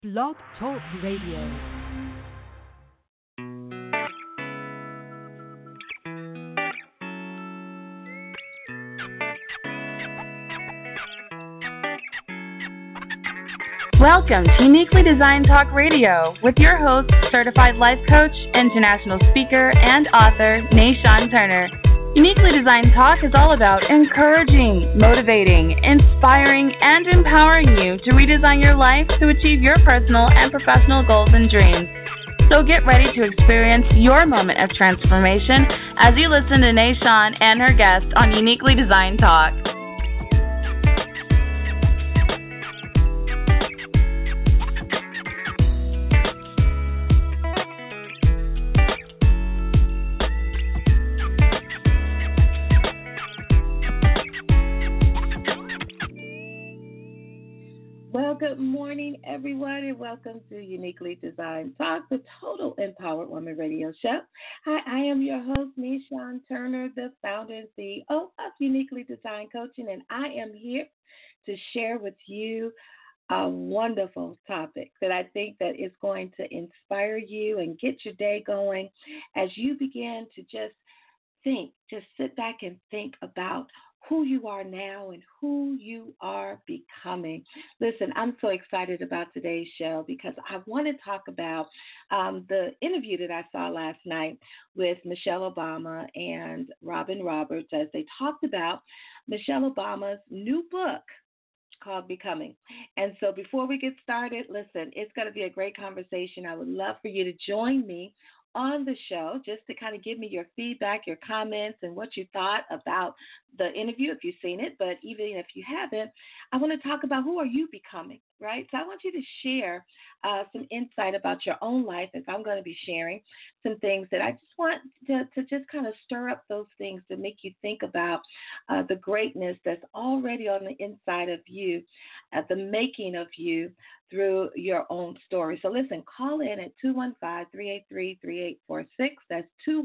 Blog Talk Radio. Welcome to Uniquely Designed Talk Radio with your host, certified life coach, international speaker, and author, Nayshawn Turner. Uniquely Designed Talk is all about encouraging, motivating, inspiring, and empowering you to redesign your life to achieve your personal and professional goals and dreams. So get ready to experience your moment of transformation as you listen to Nayshawn and her guest on Uniquely Designed Talk. Good morning, everyone, and welcome to Uniquely Designed Talk, the Total Empowered Woman Radio Show. Hi, I am your host, Nayshawn Turner, the founder and CEO of Uniquely Designed Coaching, and I am here to share with you a wonderful topic that I think that is going to inspire you and get your day going as you begin to just sit back and think about who you are now and who you are becoming. Listen, I'm so excited about today's show because I want to talk about the interview that I saw last night with Michelle Obama and Robin Roberts as they talked about Michelle Obama's new book called Becoming. And so before we get started, listen, it's going to be a great conversation. I would love for you to join me on the show just to kind of give me your feedback, your comments, and what you thought about the interview if you've seen it. But even if you haven't, I want to talk about who are you becoming, right? So I want you to share some insight about your own life as I'm going to be sharing some things that I just want to just kind of stir up those things to make you think about the greatness that's already on the inside of you, the making of you through your own story. So listen, call in at 215-383-3846. That's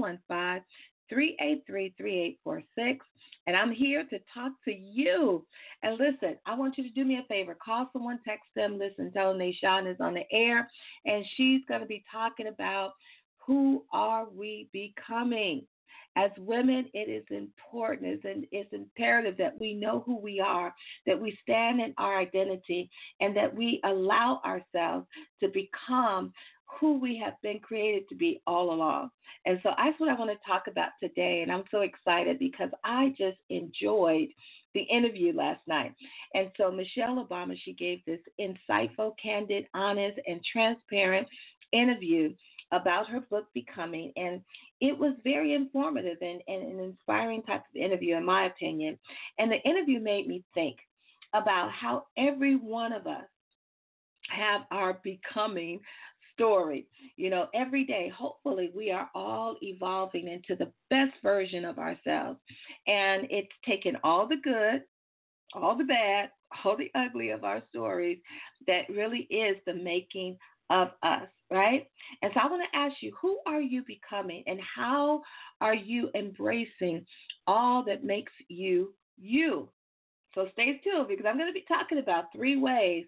215-383-3846. And I'm here to talk to you. And listen, I want you to do me a favor. Call someone, text them, listen, tell them Nayshawn is on the air, and she's going to be talking about who are we becoming. As women, it is important, it's imperative that we know who we are, that we stand in our identity, and that we allow ourselves to become who we have been created to be all along. And so that's what I want to talk about today, and I'm so excited because I just enjoyed the interview last night. And so Michelle Obama, she gave this insightful, candid, honest, and transparent interview about her book Becoming, and it was very informative and an inspiring type of interview, in my opinion. And the interview made me think about how every one of us have our becoming story. You know, every day, hopefully, we are all evolving into the best version of ourselves. And it's taken all the good, all the bad, all the ugly of our stories that really is the making of us, right? And so I want to ask you, who are you becoming and how are you embracing all that makes you you? So stay tuned because I'm going to be talking about 3 ways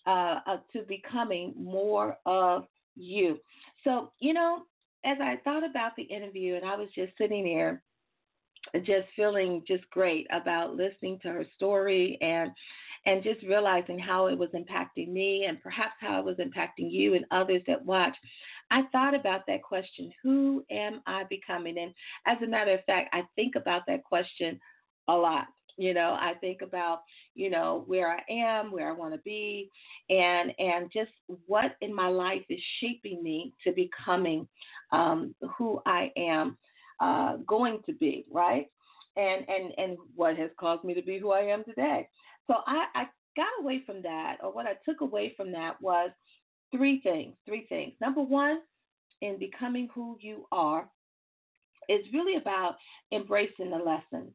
to becoming more of you. So, you know, as I thought about the interview and I was just sitting there just feeling just great about listening to her story and just realizing how it was impacting me and perhaps how it was impacting you and others that watch, I thought about that question, who am I becoming? And as a matter of fact, I think about that question a lot. You know, I think about, you know, where I am, where I want to be, and just what in my life is shaping me to becoming who I am going to be, right? And what has caused me to be who I am today. So I got away from that, or what I took away from that was three things. Number one, in becoming who you are, is really about embracing the lessons.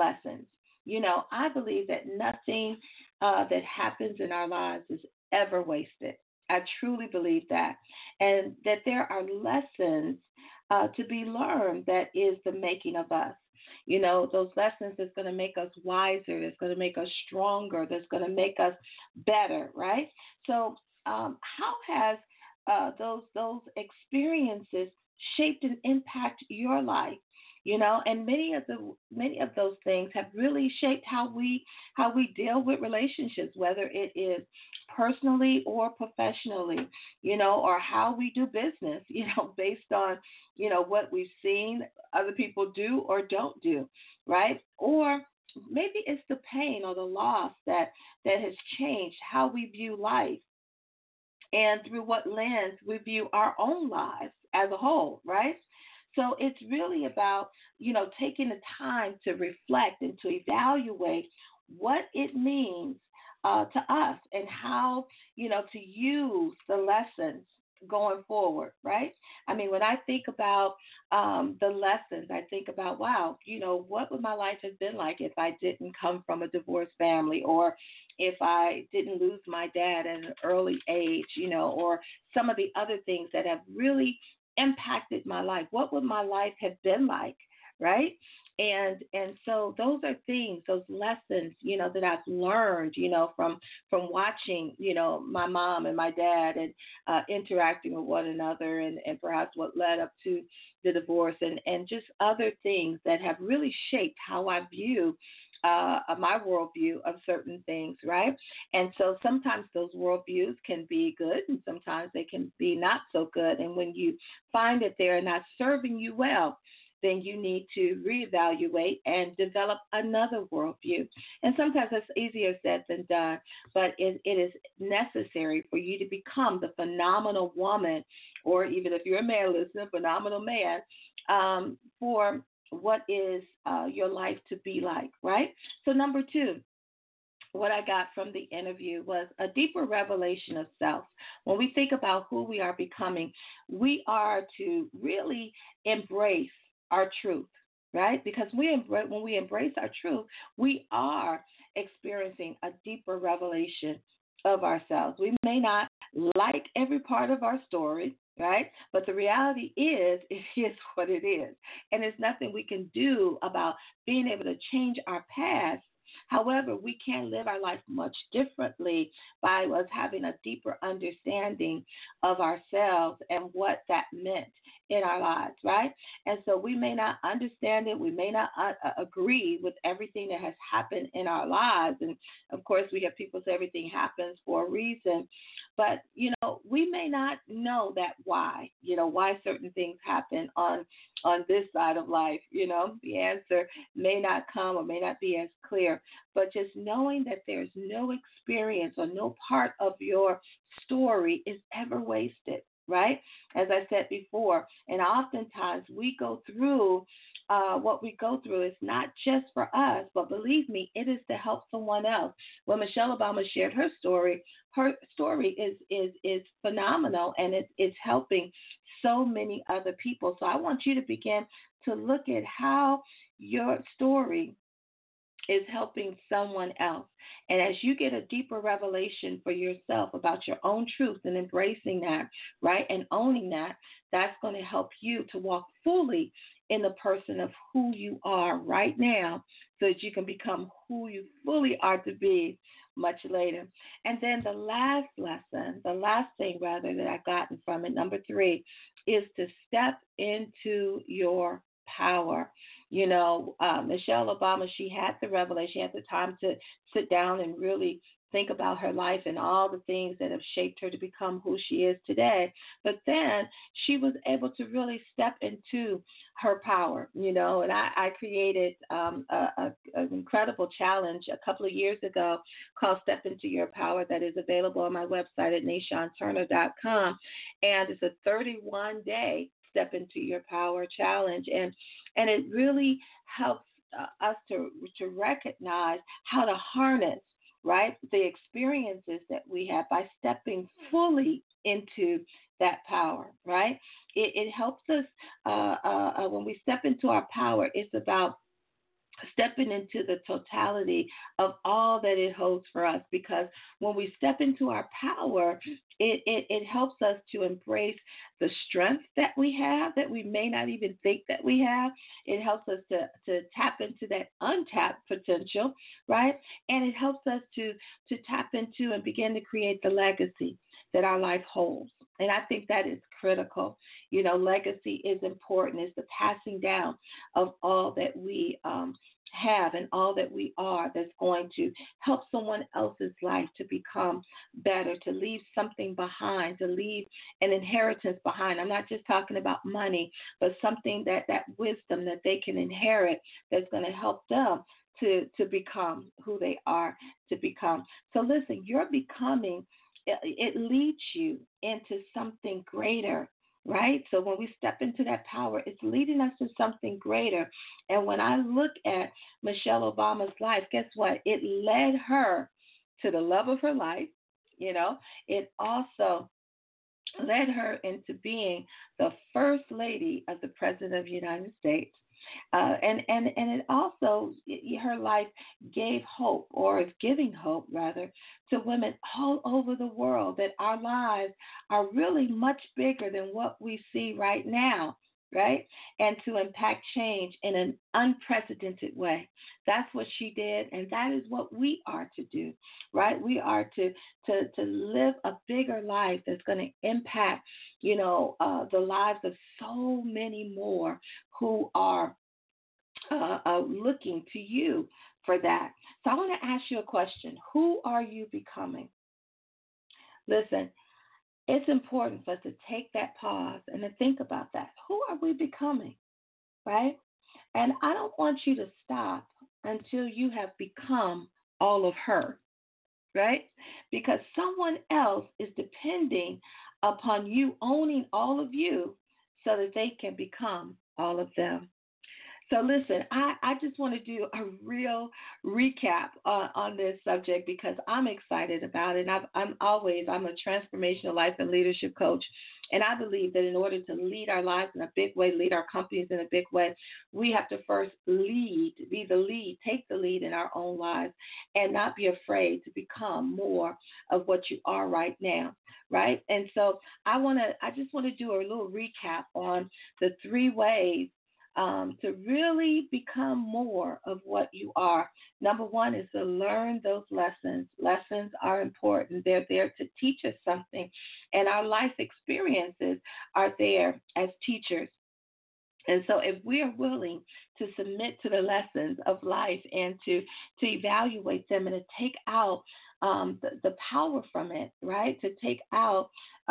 You know, I believe that nothing that happens in our lives is ever wasted. I truly believe that. And that there are lessons to be learned that is the making of us. You know, those lessons that's going to make us wiser, that's going to make us stronger, that's going to make us better, right? So how has those experiences shaped and impact your life? And many of those things have really shaped how we deal with relationships, whether it is personally or professionally, or how we do business, based on what we've seen other people do or don't do, right? Or maybe it's the pain or the loss that has changed how we view life and through what lens we view our own lives as a whole, right? So it's really about, taking the time to reflect and to evaluate what it means to us and how, to use the lessons going forward, right? I mean, when I think about the lessons, I think about, wow, what would my life have been like if I didn't come from a divorced family, or if I didn't lose my dad at an early age, or some of the other things that have really impacted my life. What would my life have been like, right? And so those are things, those lessons, that I've learned, from watching, my mom and my dad, and interacting with one another, and perhaps what led up to the divorce, and just other things that have really shaped how I view my worldview of certain things, right? And so sometimes those worldviews can be good, and sometimes they can be not so good. And when you find that they're not serving you well, then you need to reevaluate and develop another worldview. And sometimes that's easier said than done, but it is necessary for you to become the phenomenal woman, or even if you're a man listening, phenomenal man, for what is your life to be like, right? So number 2, what I got from the interview was a deeper revelation of self. When we think about who we are becoming, we are to really embrace our truth, right? Because when we embrace our truth, we are experiencing a deeper revelation of ourselves. We may not like every part of our story, right? But the reality is, it is what it is. And there's nothing we can do about being able to change our past. However, we can live our life much differently by us having a deeper understanding of ourselves and what that meant in our lives, right? And so we may not understand it. We may not agree with everything that has happened in our lives. And of course, we have people say everything happens for a reason. But, we may not know that why certain things happen on this side of life. The answer may not come or may not be as clear. But just knowing that there's no experience or no part of your story is ever wasted, right? As I said before, and oftentimes we go through what we go through is not just for us, but believe me, it is to help someone else. When Michelle Obama shared her story is phenomenal, and it's helping so many other people. So I want you to begin to look at how your story is helping someone else. And as you get a deeper revelation for yourself about your own truth and embracing that, right, and owning that, that's going to help you to walk fully in the person of who you are right now, so that you can become who you fully are to be much later. And then the last thing that I've gotten from it, number 3, is to step into your power. Michelle Obama, she had the revelation, she had the time to sit down and really think about her life and all the things that have shaped her to become who she is today. But then she was able to really step into her power, and I created an incredible challenge a couple of years ago called Step Into Your Power that is available on my website at NayshawnTurner.com. And it's a 31-day Step Into Your Power challenge. And it really helps us to recognize how to harness, right, the experiences that we have by stepping fully into that power, right? It helps us when we step into our power. It's about stepping into the totality of all that it holds for us, because when we step into our power, it helps us to embrace the strength that we have that we may not even think that we have. It helps us to tap into that untapped potential, right? And it helps us to tap into and begin to create the legacy that our life holds. And I think that is critical. Legacy is important. It's the passing down of all that we have and all that we are that's going to help someone else's life to become better, to leave something behind, to leave an inheritance behind. I'm not just talking about money, but something that wisdom that they can inherit that's going to help them to become who they are to become. So listen, your becoming, it leads you into something greater, right? So when we step into that power, it's leading us to something greater. And when I look at Michelle Obama's life, guess what? It led her to the love of her life. It also led her into being the first lady of the President of the United States. And it also, her life gave hope, or is giving hope rather, to women all over the world, that our lives are really much bigger than what we see right now, right? And to impact change in an unprecedented way. That's what she did, and that is what we are to do, right? We are to live a bigger life that's going to impact, the lives of so many more who are looking to you for that. So I want to ask you a question. Who are you becoming? Listen, it's important for us to take that pause and to think about that. Who are we becoming, right? And I don't want you to stop until you have become all of her, right? Because someone else is depending upon you owning all of you so that they can become all of them. So listen, I just want to do a real recap on this subject because I'm excited about it. I'm a transformational life and leadership coach, and I believe that in order to lead our lives in a big way, lead our companies in a big way, we have to first be the lead, take the lead in our own lives, and not be afraid to become more of what you are right now, right? And so I just want to do a little recap on the 3 ways to really become more of what you are. Number 1 is to learn those lessons. Lessons are important. They're there to teach us something. And our life experiences are there as teachers. And so if we are willing to submit to the lessons of life and to evaluate them and to take out the power from it, right? To take out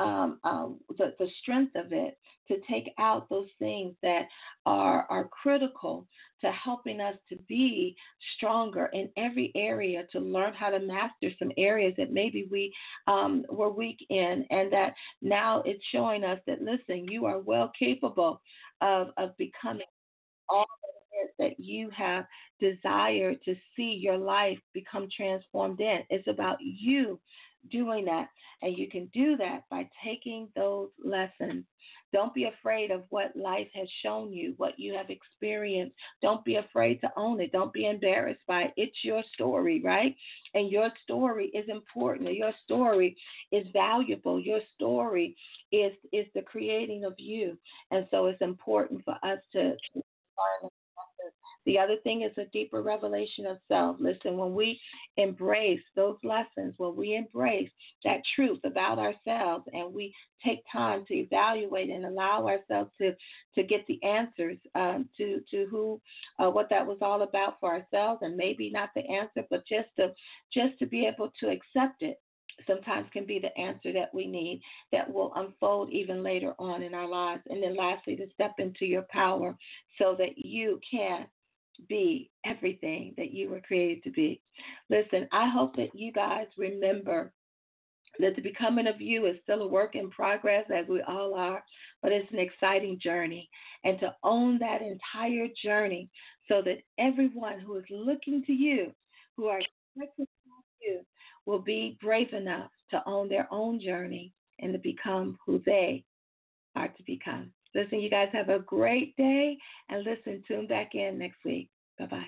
the strength of it, to take out those things that are critical to helping us to be stronger in every area, to learn how to master some areas that maybe we were weak in, and that now it's showing us that, listen, you are well capable of becoming all that you have desired to see your life become transformed in. It's about you doing that, and you can do that by taking those lessons. Don't be afraid of what life has shown you, what you have experienced. Don't be afraid to own it. Don't be embarrassed by it. It's your story, right? And your story is important. Your story is valuable. Your story is the creating of you. And so it's important for us to learn. The other thing is a deeper revelation of self. Listen, when we embrace those lessons, when we embrace that truth about ourselves, and we take time to evaluate and allow ourselves to get the answers to who what that was all about for ourselves, and maybe not the answer, but just to be able to accept it, sometimes can be the answer that we need, that will unfold even later on in our lives. And then lastly, to step into your power so that you can be everything that you were created to be. Listen, I hope that you guys remember that the becoming of you is still a work in progress, as we all are, but it's an exciting journey. And to own that entire journey so that everyone who is looking to you, who are expecting you, will be brave enough to own their own journey and to become who they are to become. Listen, you guys have a great day, and listen, tune back in next week. Bye-bye.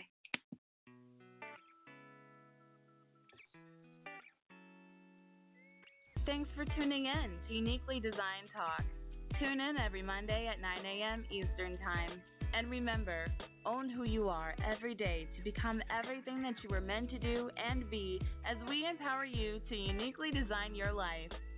Thanks for tuning in to Uniquely Designed Talk. Tune in every Monday at 9 a.m. Eastern Time. And remember, own who you are every day to become everything that you were meant to do and be, as we empower you to uniquely design your life.